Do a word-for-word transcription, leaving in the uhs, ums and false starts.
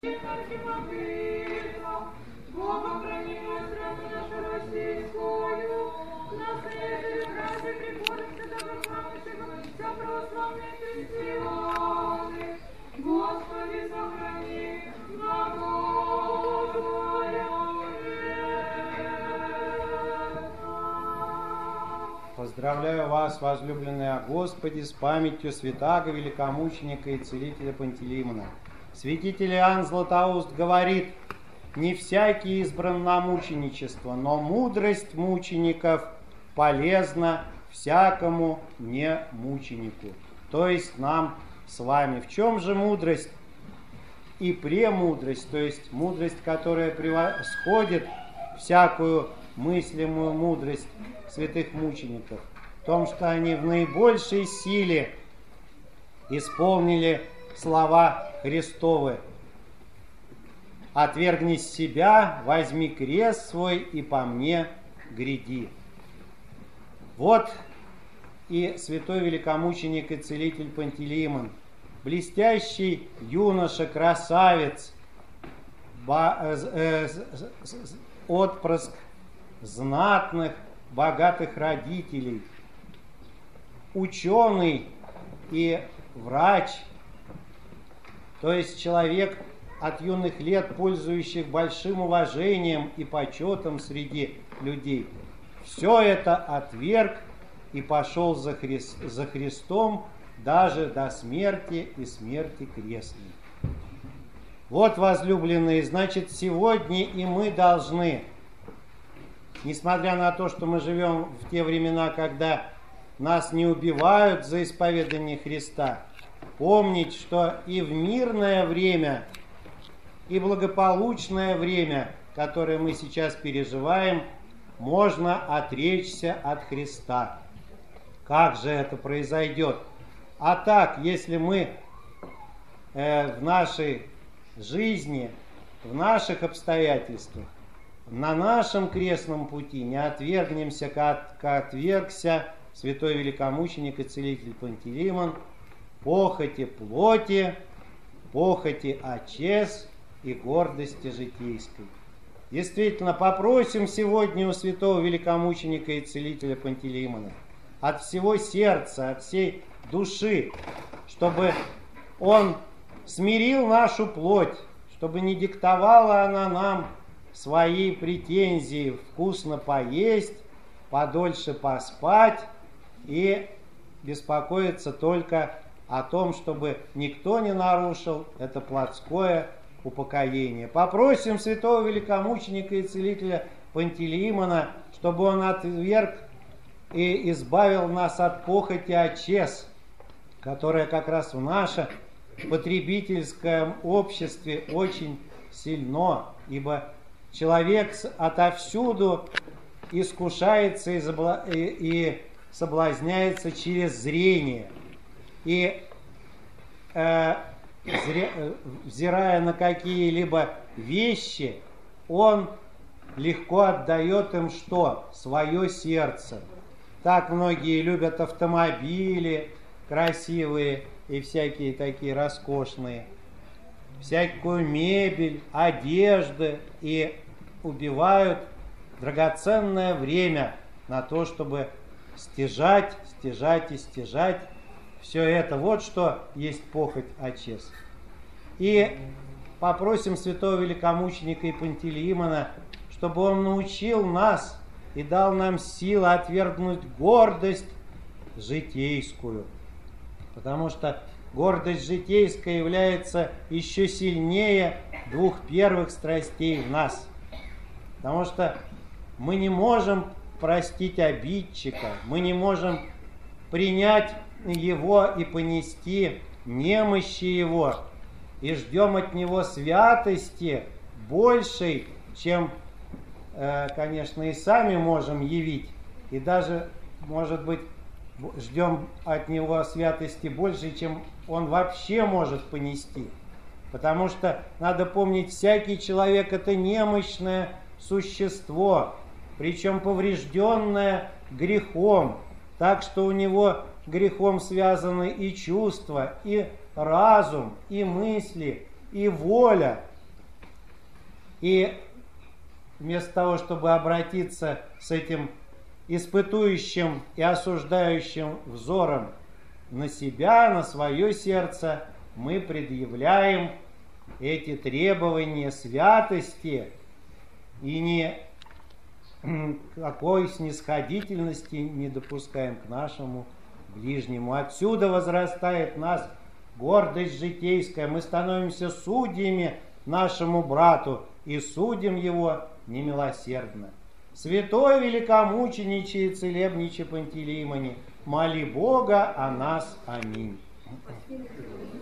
Поздравляю вас, возлюбленные о Господе, с памятью святаго великомученика и целителя Пантелеимона. Святитель Иоанн Златоуст говорит: не всякий избран на мученичество, но мудрость мучеников полезна всякому не мученику. То есть нам с вами. В чем же мудрость и премудрость, то есть мудрость, которая превосходит всякую мыслимую мудрость святых мучеников? В том, что они в наибольшей силе исполнили слова Христовы: «Отвергни себя, возьми крест свой и по мне гряди». Вот и святой великомученик и целитель Пантелеимон, блестящий юноша, красавец, отпрыск знатных, богатых родителей, ученый и врач, то есть человек от юных лет, пользующих большим уважением и почетом среди людей. Все это отверг и пошел за, Христ, за Христом даже до смерти и смерти крестной. Вот, возлюбленные, значит, сегодня и мы должны, несмотря на то, что мы живем в те времена, когда нас не убивают за исповедание Христа, помнить, что и в мирное время, и благополучное время, которое мы сейчас переживаем, можно отречься от Христа. Как же это произойдет? А так, если мы э, в нашей жизни, в наших обстоятельствах, на нашем крестном пути не отвергнемся, как, как отвергся святой великомученик и целитель Пантелеимон, похоти плоти, похоти очес и гордости житейской. Действительно, попросим сегодня у святого великомученика и целителя Пантелеимона от всего сердца, от всей души, чтобы он смирил нашу плоть, чтобы не диктовала она нам свои претензии: вкусно поесть, подольше поспать и беспокоиться только о том, чтобы никто не нарушил это плотское упокоение. Попросим святого великомученика и целителя Пантелеимона, чтобы он отверг и избавил нас от похоти очес, которая как раз в нашем потребительском обществе очень сильно, ибо человек отовсюду искушается и, забла... и, и соблазняется через зрение. И э, зря... взирая на какие-либо вещи, он легко отдает им что? Свое сердце. Так многие любят автомобили красивые и всякие такие роскошные, всякую мебель, одежды, и убивают драгоценное время на то, чтобы стяжать, стяжать и стяжать все это. Вот что есть похоть очес. И попросим святого великомученика и Пантелеимона, чтобы он научил нас и дал нам силы отвергнуть гордость житейскую. Потому что гордость житейская является еще сильнее двух первых страстей в нас. Потому что мы не можем простить обидчика, мы не можем принять его и понести немощи его, и ждем от него святости большей, чем, э, конечно, и сами можем явить, и даже, может быть, ждем от него святости больше, чем он вообще может понести. Потому что надо помнить, всякий человек — это немощное существо, причем поврежденное грехом, так что у него грехом связаны и чувства, и разум, и мысли, и воля, И вместо того, чтобы обратиться с этим испытующим и осуждающим взором на себя, на свое сердце, мы предъявляем эти требования святости и ни какой снисходительности не допускаем к нашему ближнему. Отсюда возрастает в нас гордость житейская. Мы становимся судьями нашему брату и судим его немилосердно. Святой великомучениче и целебниче Пантелеймоне, моли Бога о нас. Аминь.